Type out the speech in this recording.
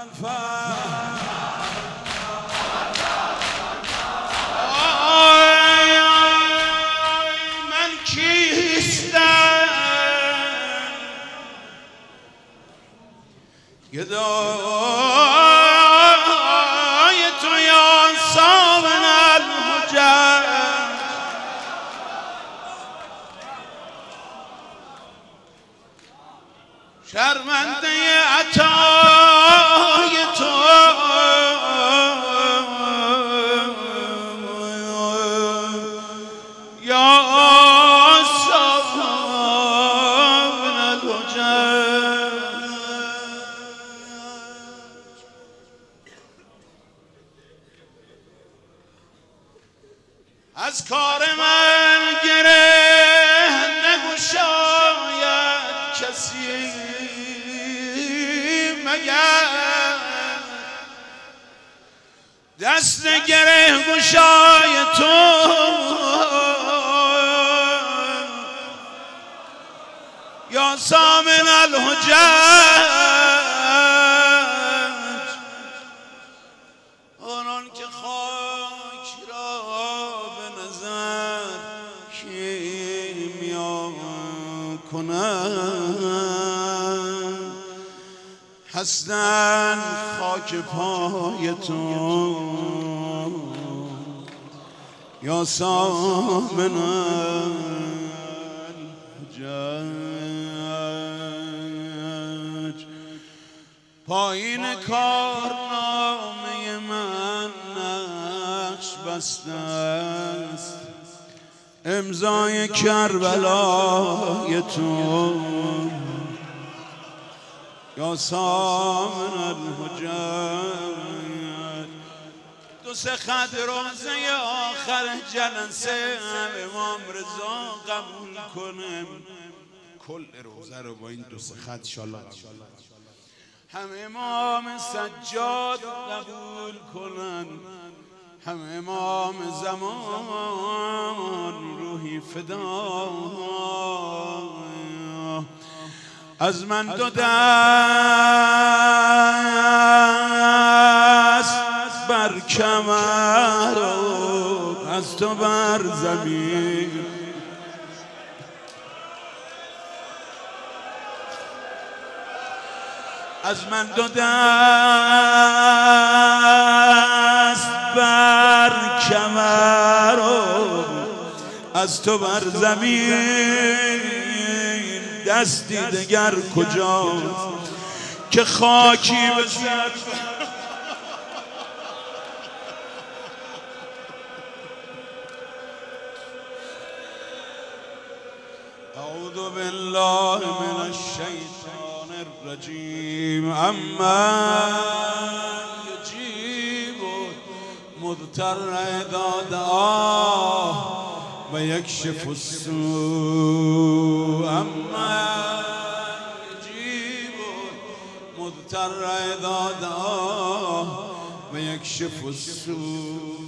من کیستم گدای تو یا سامن الحجج شرمنده عطای تو یا سامن الحجج از کار من گره نگشاید کسی مگر دست گره گشای تو یا سامن الحجج آنان که خاک را به نظر کیمیا کنند هستند خاک پای تو یا سامن الحجج پایین کارنامه من نقش بسته است امضای کربلای تو یا سامن الحجج دو سه خط روزه آخر جلسه امام رضا قبول کنم کل روزه رو با این دو سه خط انشالله هم امام سجاد قبول کنن هم امام زمان روحی فدا از من دو دست بر کمر از تو بر زمین از من دو دست بر کمر از تو بر زمین دستی دگر کجاست که خاکی بزد اعوذ بالله من الشیطان الرجیم اما یجیب مضطر اذا دعاه و یکشف السوء اما یجیب مضطر اذا دعاه و یکشف السوء